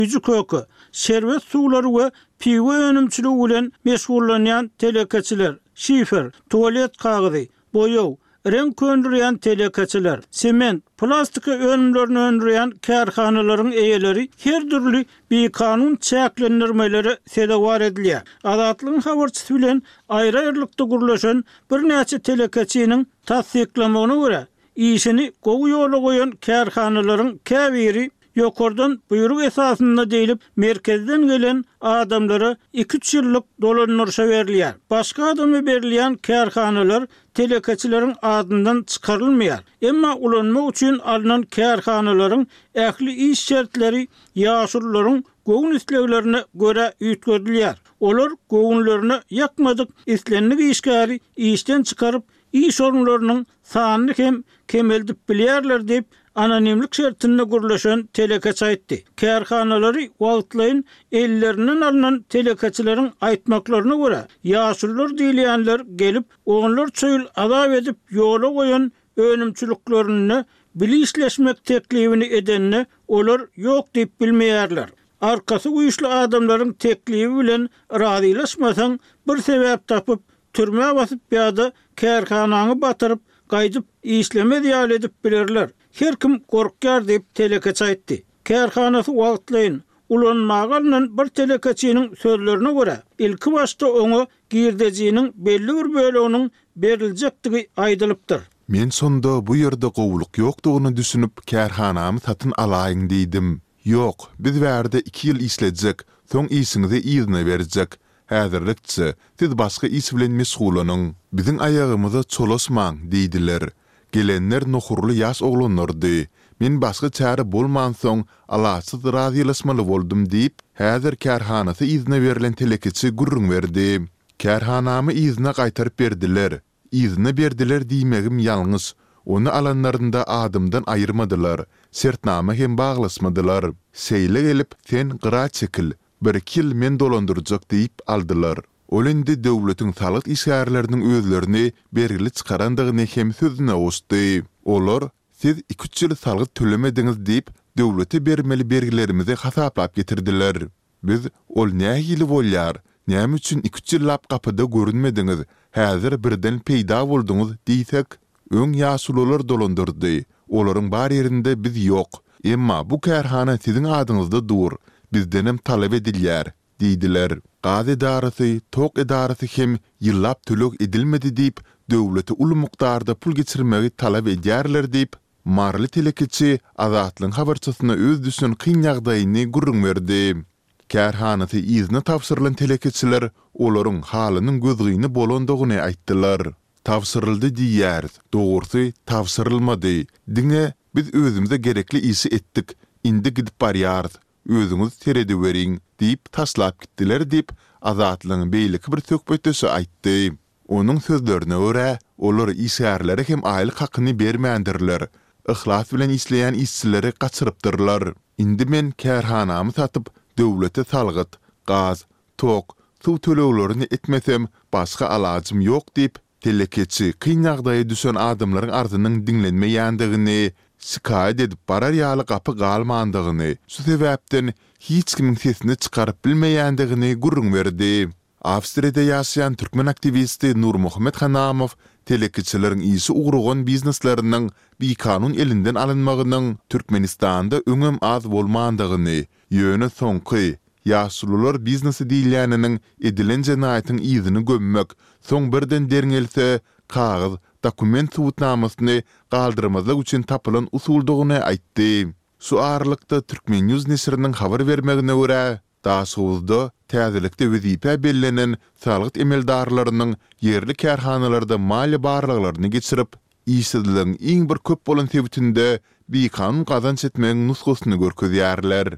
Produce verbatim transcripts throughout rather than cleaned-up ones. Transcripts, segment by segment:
gücü kökü, servet suwlary we piwe önümçülügi bilen meşgullanýan telekaçylar, şifer, tualet kagyzy, boýaw, renk köndürýän telekaçylar, sement, plastika önümlerini öndürýän kärhanalaryň eýeleri her türlü bekanun çäklendirmeleri sedewar edilýär. Azatlygyň habarçysy bilen aýry-aýrylykda gurlaşan bir näçe telekaçynyň tasdiklamagyna görä, işini gowy ýola goýan kärhanalaryň käbiri ýokardan buyruk esasynda diýilip merkezden gelen adamlara iki üç ýyllyk dolanyrşa berilýär. Başga adamy berilýän kärhanalar telekaçylaryň adyndan çykarylmaýar. Emma ulanma üçin alynan kärhanalaryň ähli iş şertleri ýaşullaryň goýun isleglerine göre ýetgirilýär. Olar goýunlaryny ýakmadyk islenlik işgäri işden çykaryp iş orunlarynyň sanyny hem kemeldip bilýärler diýip anonimlik şertinde gurlaşan telekaçy aýtdy. Kärhanalary wagtlaýyn ellerinden alynan telekaçylaryň aýtmaklaryna görä, ýaşullar diýilýänler gelip onlar çöýül azap edip ýola goýan önümçülüklerini bilişleşmek teklifini edenine olar ýok diýip bilmeýärler. Arkasy güýçli adamlaryň teklifi bilen razylaşmasaň bir sebäp tapyp türme basyp ýa-da kärhanany batyryp gaýdyp işleme diýal edip bilerler. Her kim korkýar diýip telekaçy aýtdy. Kärhanasy wagtlaýyn ulanmagynyň bir telekaçynyň sözlerine görä, ilki başda oňa girdejiniň belli bir bölüginiň beriljekdigi aýdylypdyr. Men sonda bu ýerde gowluk ýokdugyny düşünüp kärhanamy satyn alaýyn diýdim. Ýok, biz bärde iki ýyl işlejek, soň işiňizi ýygyna berjek. Häzirlikçe, siz başga iş bilen meşgulanyň. Biziň aýagymyzy çolasmaň diýdiler. Gelenler nohurly ýaş oglanlardy. Men başga çäre bolman soň alaçsyz razylaşmaly boldum diýip, häzir kärhanasy izne berilen telekaçy gurrun berdi. Kärhanamy izne gaýtaryp berdiler. İzne berdiler diýmegim ýalňyş. Onu alanlarında adımdan ayırmadılar. Sertname hem bağlasmadılar. Seyle gelip sen gıra çekil. Bir kil men dolandıracak deyip aldılar. Olende devletin sağlık işgärlerinin özlerini bergili çıkarandığını hem sözüne oşdy. Olar, siz iki üç yıl sağlık tölemediniz deyip devlete bermeli bergilerimizi hasaplap getirdiler. Biz ol nähili bolýar, näme üçin iki üç yıllap kapıda görünmediniz, häzir birden peýda boldunuz diýsek, öň ýaşulylar dolandyrdy. Olaryň bar ýerinde biz ýok. Emma bu kärhana siziň adyňyzda dur. Bizdenem talep edilýär, diýdiler. Gaz edarasy, tok edarasy hem ýyllap tölek edilmedi diýip, döwlete uly mukdarda pul geçirmegi talep edýärler diýip, marly telekeçi Azatlyň habarçysyna öz düşün kyn ýagdaýyny gurrun berdi. Kärhanasy izne tapsyrylan telekeçiler olaryň halynyň gözgyny bolandygyny aýtdylar. Tapsyryldy diýär, dogurdy tapsyrylmady. Diňe biz özümize gerekli işi etdik, indi gidip barýarys. Özüňiz teredi beriň diýip taslap gitdiler diýip Azatlyň beýleki bir söhbetçisi aýtdy. Onuň sözlerine görä, olar işgärlere hem aýlyk hakyny bermändirler. Ihlas bilen işleýän işçileri gaçyrypdyrlar. Indi men kärhanamy satyp döwlete salgyt, gaz, tok, suw töleglerini etmesem başga alajym ýok diýip telekeçi kyn ýagdaýa düşen adamlaryň arzynyň dinlenmeýändigini, şikayet edip barar ýaly gapy galmandygyny, şu sebäpden hiç kimiň sesini çykaryp bilmeýändigini gurrun berdi. Awstriýada ýaşaýan türkmen aktivisti Nur Muhammed Hanamow telekeçileriň ýyşy uğragan biznesleriniň beýkanun elinden alynmagynyň Türkmenistanda öňem az bolmandygyny, ýöne soňky ýaşulylar biznesi diýilýäniniň edilen jenaýatyň ýyzyny gömmek, soň birden derňelse kagaz, dokument subutnamasyny galdyrmazlyk üçin tapylan usuldygyny aýtdy. Şu aralykda Türkmen News nesriniň habar bermegine görä, daşygyzda täzelikde wezipe bellenen sağlyk emeldarlarynyň yerli kärhanalarda mali barlyklaryny geçirip, işsizligiň iň bir köp bolan sebäbinde beýkanun gazanç etmegiň nusgasyny görkezýärler.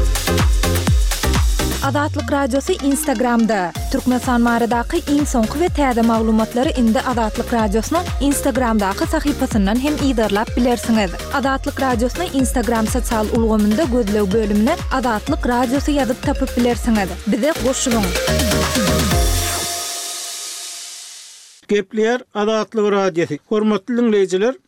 Azatlyk radiosu Instagramda. Türkmenistan maradaky iň soňky we täze maglumatlary indi Azatlyk radiosynyň Instagramdaky sahypasyndan hem ýydarlap bilersiňiz. Azatlyk radiosyny Instagram sosial ulgamynda gözlew bölümine Azatlyk radiosu ýazyp tapyp bilersiňiz. Bize goşulyň. Gepler Azatlyk radiosu. Hormatly dinleýijiler,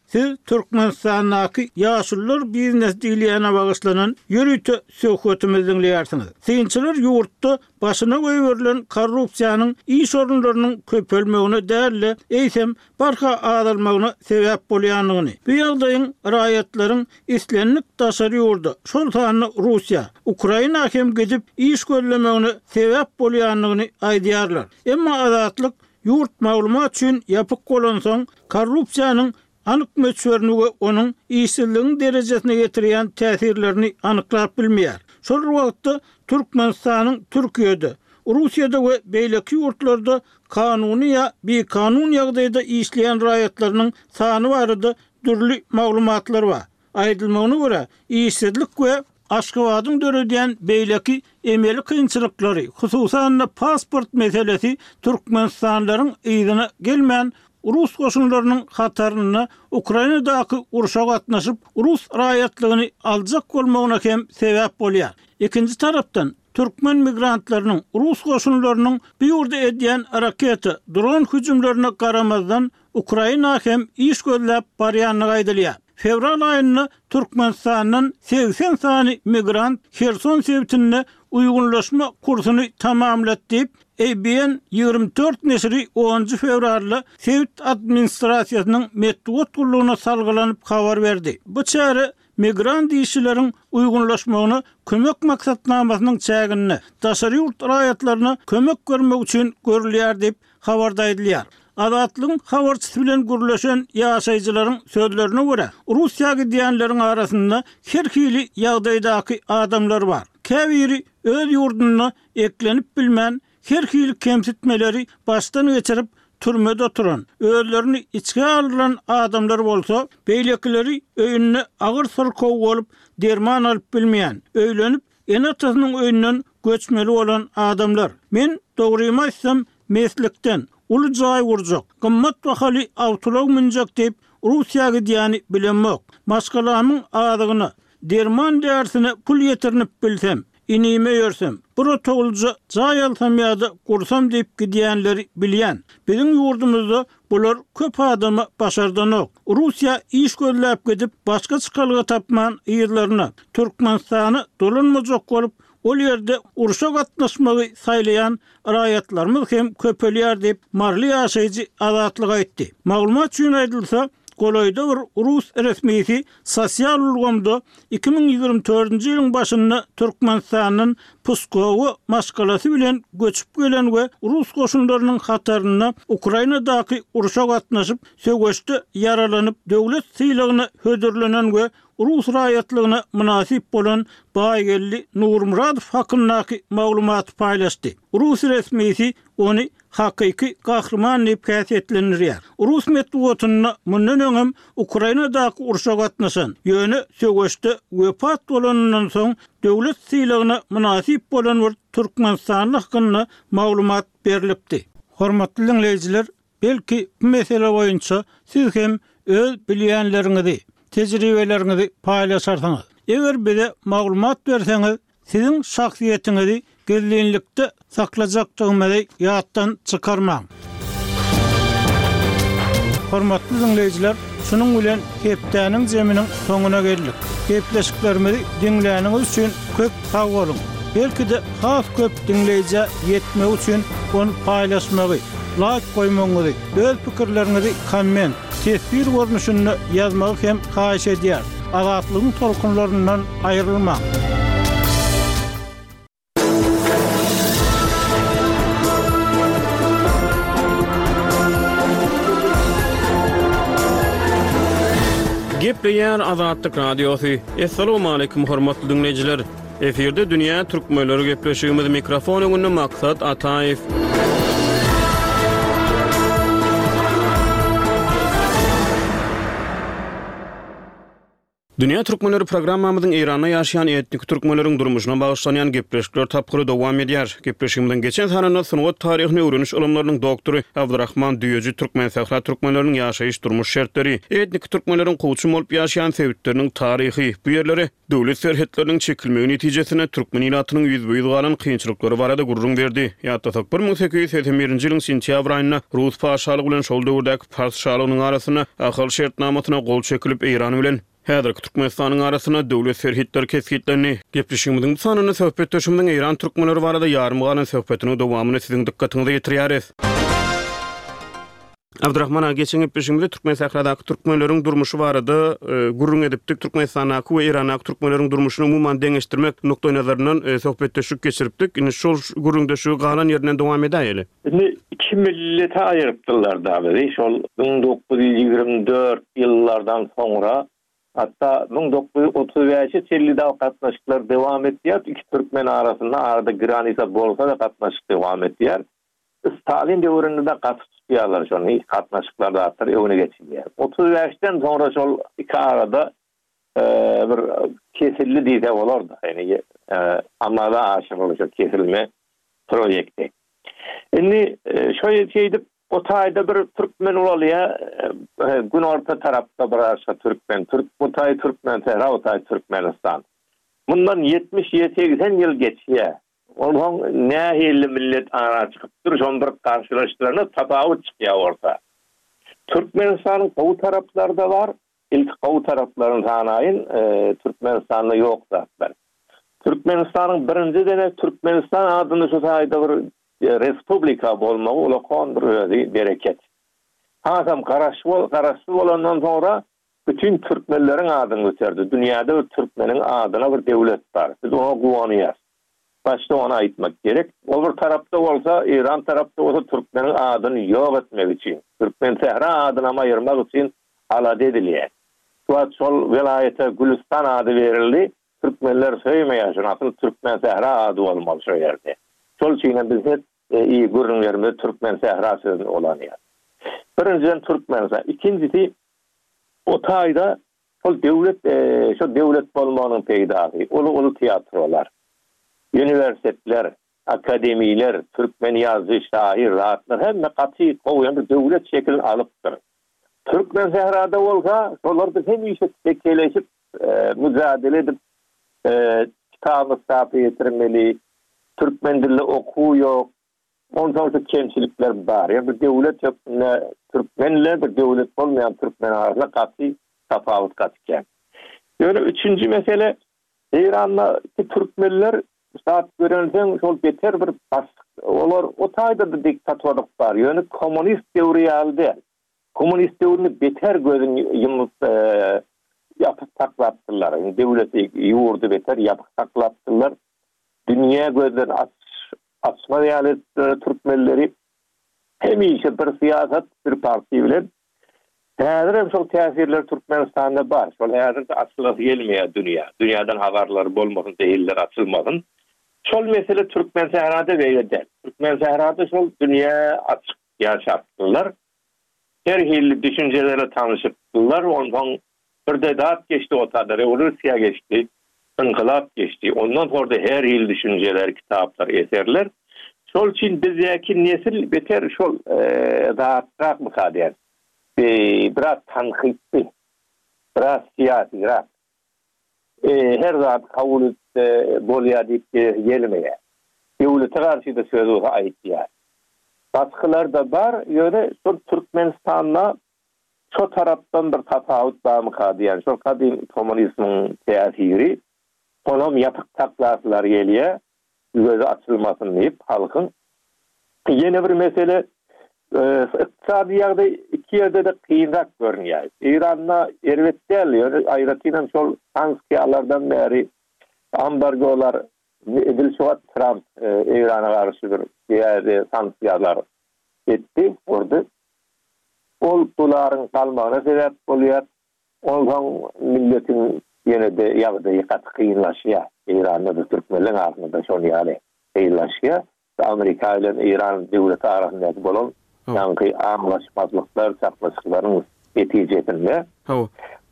Siz Türkmenistan'daki Yaşıllar Biznes Diýilýäne bagyşlanan ýürüýte söhbetimizi dinleýärsiňiz. Synçylar ýurtda başyna goýulan korrupsiýanyň iş orunlarynyň köpelmegine däli eýsem barha adalmagyna sebäp bolýanlygyny. Bu ýagdaýyň raýatlaryň islenlik daşary ýurda şol sany Russiýa, Ukraina hem gidip iş görlemegine sebäp bolýanlygyny aýdýarlar. Emma azatlyk ýurt maglumat üçin ýapyk bolan soň korrupsiýanyň anyk möçberini we onuň işsizligiň derejesine getirýän täsirlerini anyklap bilmeýär. Şol wagtda Türkmenistanyň Türkiýede, Russiýada we beýleki ýurtlarda kanuny ýa bekanun ýagdaýda işleýän raýatlarynyň sany barada dürli maglumatlar bar. Aýdylmagyna görä, işsizlik we Aşgabatyň döredýän beýleki emeli kynçylyklary, hususan pasport meselesi Türkmenistanlaryň ýygyna gelmän Rus goşunlarynyň hataryny Ukrainadaky uruşa gatnaşyp Rus raýatlygyny aljak bolmagyna hem sebäp bolýar. Ikinji tarapdan Türkmen migrantlarynyň Rus goşunlarynyň bu ýurda edýän raketa, dron hüjümlerine garamazdan Ukraina hem iş gözläp barýanlygy aýdylýar. Fevral aýynda Türkmenistanyň seksen sany migrant Kherson sebitinde uygunlaşma kursuny tamamlatyp E B N ýygrimi dört neşri onuncu fevralda Sevit administrasiýasynyň metbuat gurulugyna salgylanyp habar berdi. Bu çäre migrant işçileriň uygunlaşmagyna kömek maksatnamasynyň çägini, daşary ýurt raýatlaryna kömek görmek üçin görülýär diýip habarda edilýär. Azatlygyň habarçysy bilen gürleşen ýaşaýjylaryň sözlerine görä, Russiýa gidýänleriň arasynda her hili ýagdaýdaky adamlar bar. Käbiri öz ýurduny eklenip bilmän, her hili kemsitmeleri baştan geçirip türmede oturan, özlerini içke alıran adamlar bolsa, beýlekileri öýünne agyr sırkow bolup derman alyp bilmeýän, öýlenip enatasının öýünden göçmeli olan adamlar. Men dogrymy aýtsam, meslekden uly jaý urjak, gymmat bahaly awtolog minjak diýip Russiýa gidýäni bilenmek. Maşgalamyň adygyny, derman därsine pul ýetirinip bilsem, inime ýörsem, bura togulja jaý alsam ýa-da gursam diýip gidýänleri bilýän. Biziň ýurdumyzda bular köp adamy başardanok. Russiýa iş gözläp gidip başga çykalga tapman ýerlerine Türkmenistany dolanmajak bolup ol ýerde uruşa gatnaşmagy saýlaýan raýatlarymyz hem köpelýär diýip marly ýaşaýjy azatlyk aýtdy. Maglumat üçin aýdylsa, Goloyda bir Rus resmisi sosial ulgamda iki bin ýygrimi dördünji ýylyň başynda Türkmenistanyň Pskowy maşgalasy bilen göçüp gelen we Rus goşunlarynyň hataryna Ukrainadaky uruşa gatnaşyp söwgeçde yaralanyp döwlet syýlygyna hödürlenen we Rus raýatlygyna münasip bolan Baýgelli Nurmuradov hakyndaky maglumaty paýlaşdy. Rus resmisi ony hakyky gahrman diýip käsitlendirýär. Rus medeniýetine mundan öňem Ukrainadaky uruşa gatnaşan, ýöne söwgeçde wepat bolanyndan soň döwlet syýlygyna münasip bolan bir Türkmenistan hakkında maglumat berilipdi. Hormatly dinleýijiler, belki bu mesele boýunça siz hem öz bilýänleriňizi, tejribeleriňizi paýlaşarsyňyz. Eger bize maglumat berseňiz, siziň şahsiýetiňizi gizlilikde saklajaktygymyzy ýatdan çykarmaň. Hormatly dinleýijiler, şunuň bilen hepdäniň jeminiň soňuna geldik. Hepleşiklerimizi dinläniňiz üçin köp sag bolun. Belki de has köp dinleýije ýetmek üçin onu paýlaşmagy, like goýmaňyzy, öz pikirleriňizi komment, tesbir görnüşinde ýazmagy hem haýyş edýär. Azatlygyň tolkunlaryndan aýrylmaň. Gepleýär Azatlyk Radiosu. Assalamu alaykum hormatly dinleýijiler. Eferde dünýä türkmenleri gepleşigimiz mikrofon öňünde maksat Ataýew. Dünya Türkmenleri programmamyzyň Iranda ýaşaýan etnik türkmenleriň durmuşyna bagyşlanýan gepleşikler tapgyry dowam edýär. Gepleşigimiň geçen sanana sungat taryhyny öwreniş ulamarynyň doktory Abdurrahman Düýeji Türkmen Sahra türkmenleriň ýaşaýyş durmuş şertleri, etnik türkmenleriň gowçum bolup ýaşaýan sebäpleriniň taryhy, bu ýerlere döwlet serhetleriniň çekilmegi netijesinde türkmen ýylatynyň ýüzbeýiz galan kynçylyklary barada gurrun berdi. Ýa-da bir ming sekiz ýüz seksen birinji ýylyň sentýabr aýynda Rus paşalygy bilen şol döwürdäki paşalygynyň arasyna ahal şertnamasyna gol çekilip Iran bilen Häzirki Türkmenistanyň arasyna döwlet serhetleri kesgitlerini gepleşigimiň sanyny söhbetdeşimiň Iran türkmenleri barada ýarym galan söhbetini dowamyny siziň dikkatiňize ýetirýäris. Abdurrahman aga geçen gepleşigimizde Türkmen Sahradaky türkmenleriň durmuşy barada e, gurrun edipdik. Türkmenistanaky we Iranaky türkmenleriň durmuşyny umumyň deňeşdirmek nokta nazaryndan e, söhbetdeşik geçiripdik. Indi şol gurrundaşy galan ýerinden dowam edäýeli. Indi iki millete aýrypdylar da, şol bin dokuz yüz ýigirme dört ýyllardan soňra hatta bin dokuz yüz otuz beşinji ýylda gatnaşyklar dowam etýär. Iki türkmen arasynda arada granisa bolsa da gatnaşyk dowam etýär. Stalin döwründe gatnaşýarlar şonu gatnaşyklarda atır öňüne geçýär. otuz beşden soňra şol iki arada e, bir kesilli diýse bolardy. Ýani e, amala aşyrylyşy kesilme projekti. Indi e, şo ýetdi o taýda bir türkmen ulalya e, gün orta tarapda bir aşa türkmen, Türk bu taý türkmen, Sahra o taý Türkmenistan. Bundan yetmiş seksen ýyl geçýär. Olhan nähili millet ara çykypdyr, şol bir karşılaşdyrany tapawut çykýar orta. Türkmenistanyň gowy taraplarında var, ilk gowy taraplaryny sanaýyn, e, Türkmenistanda ýok zatlar. Türkmenistanyň birinji dene Türkmenistan adyny şu taýda bir e, respublika bolmagy ulaqan bir bereket. Hasam garaşy garaşy bolandan sonra bütün türkmenleriň adyny göterdi. Dünýäde bir türkmeniň adyna bir döwlet bar. Biz ona guwanýar. Başta ona aýtmak gerek. Olur tarapda bolsa, İran tarapda bolsa türkmeniň adyny ýok etmek üçin, Türkmen Sahra adyny aýyrmak üçin alada edilýär. Şuat şol welaýete Gülistan ady berildi. Türkmenler söýmeýär, şonu Türkmen Sahra ady bolmaly şo ýerde. Şol üçin biz hep iyi gurrun ýerinde Türkmen Sahra sözüni olanýar. Birinjiden Türkmenistan, ikincisi o taýda şol döwlet, şo döwlet bolmanyň peýdasy, ulu ulu teatrolar, üniversiteler, akademiler, Türkmen ýazgy, şair, rahatlar hemme gaty goýan bir döwlet şeklini alypdyr. Türkmen Sahrada bolsa, şolарды hem işe tekeleşip e, mücadele edip e, kitap sapi getirmeli, Türkmen dilli okuw ýok, ondan kemçilikler bar. Yani bir döwlet ýok, Türkmenler bir döwlet bolmaýan Türkmen arasynda gaty tapawut gatýar. Ýöne üçünji mesele, Iranda Türkmenler saat görensen şol beter bir bas. Olar o taýda da diktatorluk bar. Ýöne kommunist döwri aldy. Kommunist döwrüni beter gözün ýumyp e, ýapyp taklapdylar. Yani döwleti ýurdu beter ýapyp taklapdylar. Dünýä gözden aç açma ýaly türkmenleri hemişe bir siyasat, bir parti bilen häzir şol täsirler Türkmenistanda bar. Şol häzir açylyp gelmeýär dünýä. Dünýäden habarlar bolmasyn, dehiller açylmasyn. Şol mesele Türkmen Sahrada beýledi. Türkmen Sahrada şol dünýä açyk ýaşapdylar. Her hili düşüncelere tanışıpdylar. Ondan bir de dat geçti o taýda, revolüsiýa geçti, inkılap geçti. Ondan sonra her hili düşünceler, kitaplar, eserler. Şol için bizdeki nesil beter şol dağıtrak mı kadar? Biraz tanqitli, biraz siyasi, biraz. Her zat kabul bolýar diýip gelmeýär. Döwlete garşy da söz aýtýar. Baskılar da bar, ýöne şol Türkmenistanla şo tarapdan bir tapawut barmy kadýar. Şol kadim komünizmiň täsiri, olam ýapyk taklasylar gelýär. Gözü açılmasın diýip halkyň. Ýene bir mesele, iqtisadi ýagdaý iki ýerde de kynrak görünýär. İranna erwetdäl, aýratylan şol sanksiýalardan beri ambargolar edilşiwat Trump İrana garşy bir ýerde sanksiýalar etdi, orada. Ol dolaryň galmagyna sebäp bolýar. Olhan milletin ýene de ýagdaý gat kynlaşýar. İran'da da Türkmenler arasında şonu ýaly eýleşýär. Amerika ile İran döwleti arasynda bolan ýa-ni anlaşmazlyklar, çatlaşyklaryň netijesinde.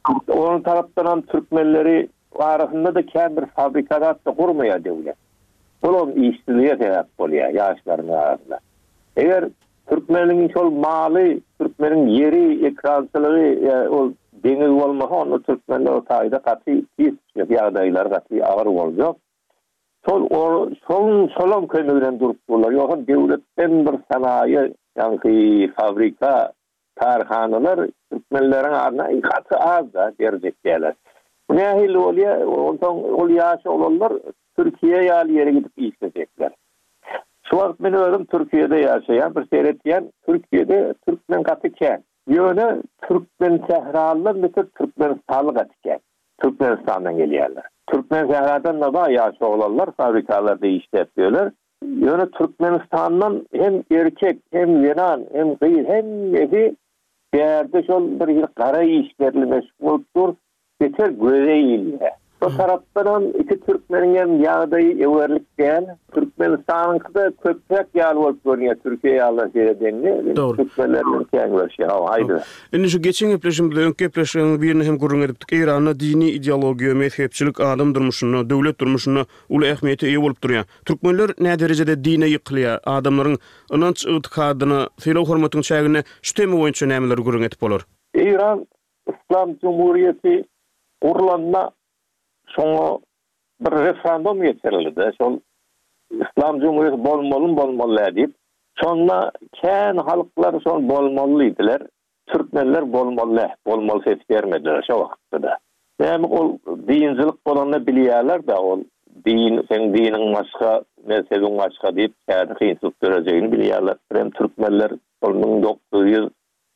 Onun taraftan Türkmenleri arasında da kendi bir fabrikadat da kurmaya devlet. Onun işçiliğe sebep oluyor yaşların arasında. Eğer Türkmenlerin şol malı, Türkmenlerin yeri, ekransılığı o deniz olmasa onu Türkmenler o tayda katı pis yağdaylar katı ağır olacak. Sol o sol solom kömürden durup durlar. Yoksa devletten bir sanayi yani fabrika tarhanalar Türkmenlerin arasında katı az da gelecekler. Bu ne hil oluyor? Ondan ol yaşı olanlar Türkiye'ye yal yere gidip işleyecekler. Şu an ben öğrendim Türkiye'de yaşayan bir seyretken Türkiye'de Türkmen katıken yöne Türkmen sehralılar mesela Türkmenistanlı katıken Türkmenistan'dan geliyorlar. Türkmen sehradan da daha yaşı olanlar fabrikalarda işletiyorlar. Yöne Türkmenistan'dan hem erkek hem yanan hem kıyı hem nefi bir yerde şol bir kara işlerle meşguldur. Yeter göreyle. O taraftan iki Türkmenlerin yağdayı everlikten Türkmenistan'ın da köpek yağlı olup görünüyor. Türkiye yağlı seyredenli. Türkmenlerin kendi versiyonu. Haydi. Indi şu geçen gepleşimde öňki gepleşiňiň birini hem gurrun edipdik. Eýranyň dini ideologiýa, mezhepçilik, adam durmuşyna, döwlet durmuşyna uly ähmiýeti ýa bolup durýar. Türkmenler näme derejede dine ýykylýar? Adamlaryň ynanç ýytykadyna, sylak hormatyň çägine şu tema boýunça nämeler gurrun edip bolar? Eýran İslam Cumhuriyeti urlanma şoňa bir referendum geçirildi. Şol İslam Cumhuriyeti bolmaly bolmaly diýip, şonda kän halklar şol bolmaly diýdiler. Türkmenler bolmaly, bolmaly ses bermediler şo wagtda. Hem ol dinçilik bolanda bilýärler da ol din sen diniň başga, mezhebiň başga diýip käde kynçylyk görejegini bilýärler. Hem Türkmenler bin dokuz yüz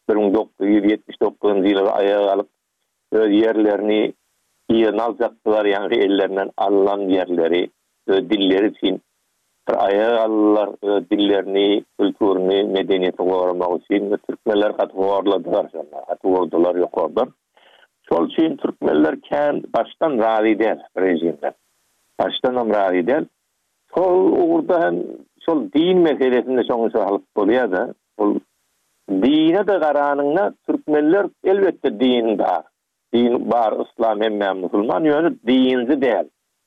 yetmiş dokuzuncu ýyly ayağa alyp öz yerlerini ýerine aljakdylar, ýani ellerinden alynan yerleri, dilleri için bir ayağa alýarlar, dillerini, kültürini, medeniýeti goramak üçin Türkmenler gatwarladylar, gatwardylar, ýokardylar. Şol üçin Türkmenler kän baştan razy däl rejimden. Baştan hem razy däl. Şol urda hem şol din meselesinde şoňa halyp bolýar da, ol dine de garanyňda Türkmenler elbetde din bar. Din bar, İslam hem Müslüman ýöne dinci däl.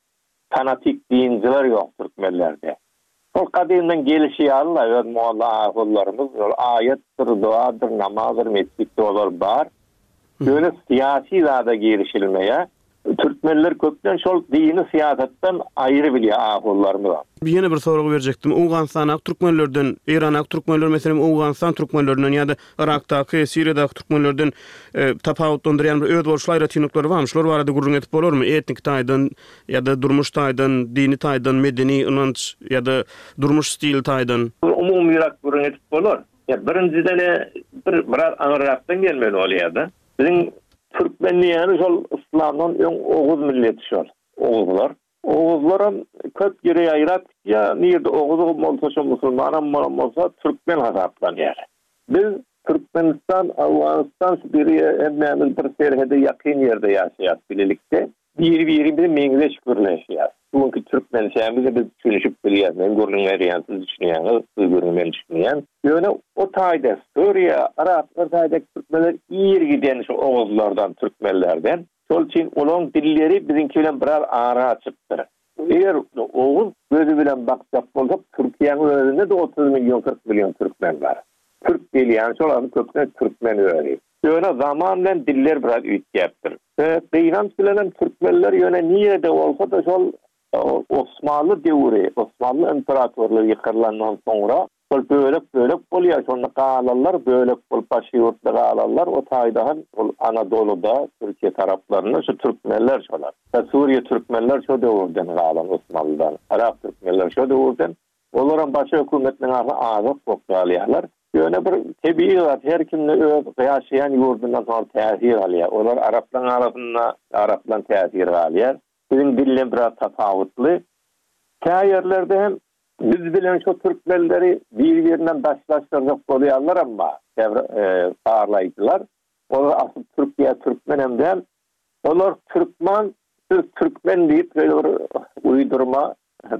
Fanatik dinciler ýok Türkmenlerde. O kadymdan gelişýärler, öz molla agullarymyz, ayetdir, duadyr, namazdyr, mescitde olar bar. Ýöne siyasi zada gelişilmeýe Türkmenler köpden şol dini siýasatdan aýry bilýär agullarymyz. Ýene bir soragy berjekdim. Awganistan Türkmenlerden, Eýran Türkmenler meselem Awganistan Türkmenlerinden ýa-da Irakdaky, Siriýadaky Türkmenlerden e, tapawutlandyrýan bir öz bolşlar ýetinikleri barmy? Şolar barada gurrun edip bolarmy? Etnik taýdan ýa-da durmuş taýdan, dini taýdan, medeni ynanç ýa-da durmuş stil taýdan umumy ýarak gurrun edip bolar. Ya birinciden bir biraz aňyrakdan gelmeli bolýar-da. Biziň Türkmenliýany şol İslamdan öň oguz milleti şol. Oguzlar. Oguzlar köp ýere ýaýrat, ýa nirde oguz bolsa şo musulman bolsa Türkmen hasaplanýar. Biz Türkmenistan, Awganistan, Suriýa hemme bir serhede ýakyn ýerde ýaşaýar bilelikde. Bir-biri bilen meňzeş gürleşýär. Çünki Türkmen şäherinde biz düşünüp bilýär. Men görnüň ýerýänsiz düşünýän, siz görnüň düşünýän. Ýöne o taýda Suriýa, Araplar taýda Türkmenler ýer giden şu oguzlardan, Türkmenlerden. Şol üçin olaň dilleri bizinki bilen birer ara çypdyr. Eger oguz gözü bilen baksak bolsa Türkiýanyň özünde de otuz milyon kırk milyon Türkmen bar. Türk dili ýani şolary köpüne Türkmen öýri. Ýöne zaman bilen diller biraz üýtgäpdir. Ve Eýran bilen Türkmenler ýöne niýede bolsa da şol Osmanlı devri, Osmanlı imparatorluğu ýykyrlandan soňra şol bölek bölek bolýar, şonu galallar bölek bolup başyurtda galallar o taýdan ol Anadolu'da Türkiye taraplarına şu Türkmenler şolar. Ve Suriye Türkmenler şu döwürden galan Osmanlıdan, Arap Türkmenler şu döwürden. Olaryň başy hökümetiniň agy azat bokdalýarlar. Ýöne bir tebii zat her kimde öz ýaşaýan ýurdundan sonra täsir alýar. Olar Araplar arasynda Araplan täsir alýar. Bizim dille biraz tapawutly. Käýerlerde hem biz bilen şu Türkmenleri bir-birinden daşlaşdyrjak bolýarlar amma e, parlaýdylar. Olar asl Türkiýe Türkmen hem däl. Olar Türkmen, siz Türkmen diýip bir uýdurma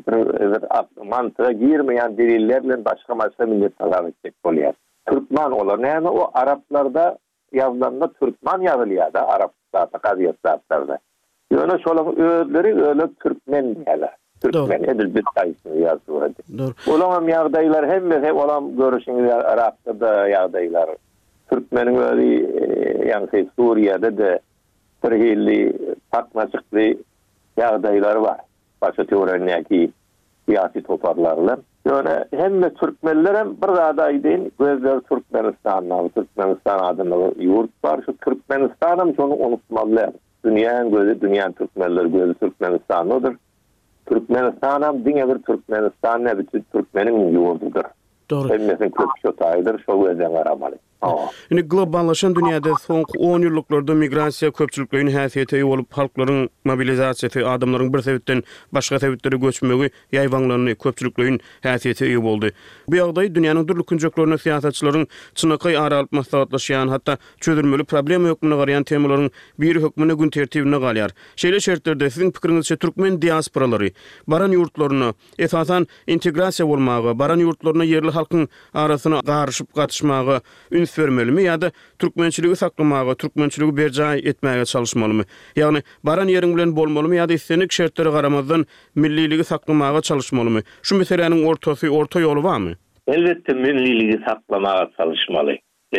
bir mantyğa girmeýän diller bilen başga başga milletler etmek bolýar. Türkmen olar. Näme o Araplarda ýazılanda Türkmen ýazylýar da Arap zata, qadiyat zatlarda. Ýöne şolaň özleri öyle Türkmen diýerler. Türkmen edilbet taýsyny ýazýar. Olam ýagdaýlar hemme olam görüşiňiz arapda ýagdaýlar. Türkmeniň özi ýani Suriýada da bir hilli takmaçykly ýagdaýlar bar. Başa teoriýany siyasi toparlarlar. Ýöne hemme Türkmenler hem bir zada aýdyn gözler Türkmenistan'dan, Türkmenistan adyny ýurt bar. Şu Türkmenistan hem şonu unutmalylar. Dünýäň gözü, dünýäň Türkmenler gözü Türkmenistan'dadır. Türkmenistan hem diňe bir Türkmenistan ne bütün Türkmeniň ýurdudyr. Doğru. Hemmesi köp şotaýdyr, şo gözden garamaly. Indi globallaşan dünýäde soňky on ýyllarlarda migrasiýa köpçülikleriň häsiýeti bolup halklaryň mobilizasiýasy, adamlaryň bir sebäpden başga sebäplere göçmegi ýaýwanlaryny köpçülikleriň häsiýeti ýa boldy. Bu ýagdaý dünýäniň durly künjeklerine siýasatçylaryň çynakay aralyp maslahatlaşýan, hatda çözülmeli problem hökmüne garaýan temalaryň bir hökmüne gün tertibine galýar. Şeýle şertlerde siziň pikiриňizçe türkmen diasporalary baran ýurtlaryna esasan integrasiýa bolmagy, baran ýurtlaryna yerli halkyň arasyna garyşyp gatışmagy vermelimi ya da türkmençiligi saklamaga, türkmençiligi berjay etmäge çalışmalymy? Ýagny baran ýeriň bilen bolmalymy ya da istenik şertlere garamazdan milliligi saklamaga çalışmalymy? Şu meseleniň ortasy, orta ýolu barmy? Elbetde milliligi saklamaga çalışmaly.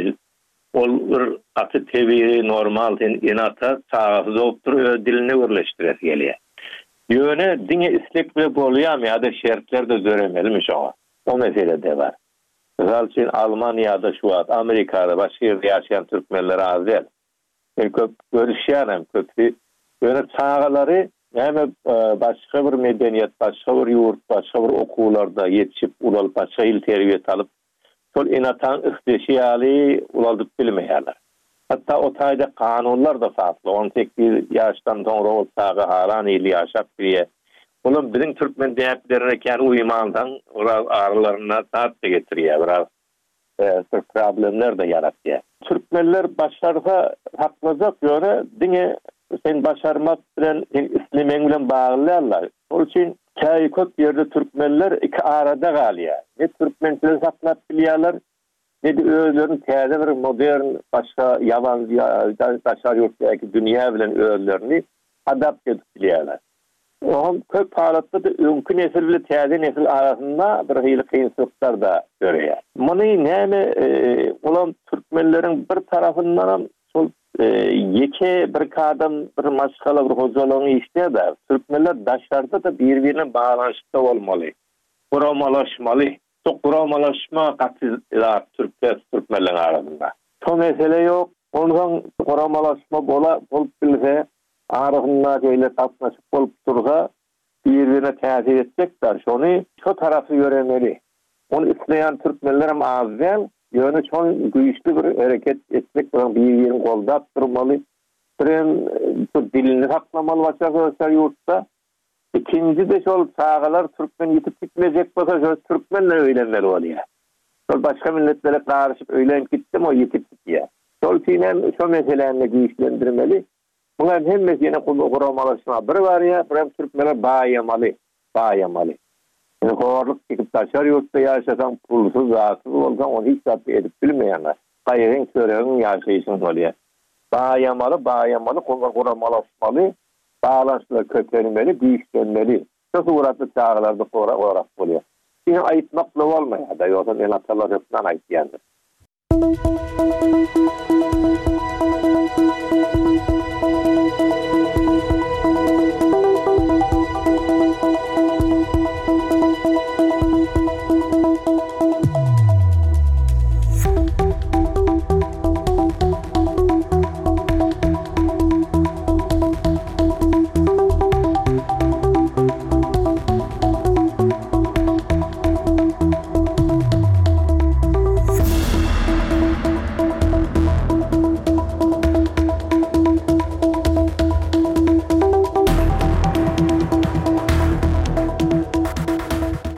Ol bir aty tebi normal enata çağasy dopdur dilini birleşdirer gelýär. Ýöne diňe istek bilen bolýarmy ya da şertler de göremelimi şoňa? O mesele de bar. Misal için Almanya'da şu an, Amerika'da başka yerde yaşayan Türkmenler az değil. Ben köp görüşüyorum, köpü. Böyle çağaları hem başka bir medeniyet, başka bir yurt, başka bir okullarda yetişip, ulalıp başka il terbiyet alıp, sol enatan ihtiyaçlı ulalıp bilmeyenler. Hatta o tayda kanunlar da farklı. on sekiz yaştan sonra o çağı halan ili yaşap diye. Oğlum bizim Türkmen deyaplerine kendi uyumandan aralarına taat da getiriyor. Biraz e, problemler de yaratıyor. Türkmenler başarıda haklacak yöne dine sen başarmak bilen İslam'ın bilen bağlılarlar. Onun için kayıkot yerde Türkmenler iki arada kalıyor. Ne Türkmenleri saklap biliyorlar ne de özlerin teyze bir modern başka yabancı başka yurttaki dünya bilen özlerini adapt edip biliyorlar. O köp halatda da öňkü nesil bilen täze nesil arasynda bir hyly kynçylyklar da görýär. Muny näme olam türkmenleriň bir tarapyndan şol ýeke bir kadam bir maşgala bir hojalygyny işleýär. Türkmenler daşlarda da bir-birine bağlanşykda bolmaly. Guramalaşmaly. Çok guramalaşma gatylar türkmen türkmenler arasynda. Şo mesele ýok. Ondan guramalaşma bola bolup bilse arasında böyle tapmaşıp olup dursa birbirine täsir etjekler. Şonu şu tarafı göremeli. Onu isteyen Türkmenler hem az değil. Yönü çok güçlü bir hareket etmek bilen birbirini goldap durmalı. Bilen dilini saklamalı başka yurtta. İkinci de şol çağalar Türkmen yetip gitmeyecek bolsa şol Türkmenle öýlenmeli bolýar. Şol başka milletlere karşıp öýlenip gitdim o yetip gitýär. Şol üçin şu meselelerini güýçlendirmeli. Bunların hemmesi yine guramalaşma bir var ya, bir hem Türkmenler bağıyamalı, bağıyamalı. Yani korluk çıkıp taşar yurtta yaşasan, pulsuz, rahatsız olsan, onu hiç tatlı edip bilmeyenler. Kayırın, söreğin yaşayışın oluyor. Bağıyamalı, bağıyamalı, guramalaşmalı, bağlantılar köklenmeli, büyüklenmeli. Çok uğratlı çağlarda sonra olarak oluyor. Yine ayıtmakla olmuyor da, yoksa en atalar hepsinden ayıt yandır.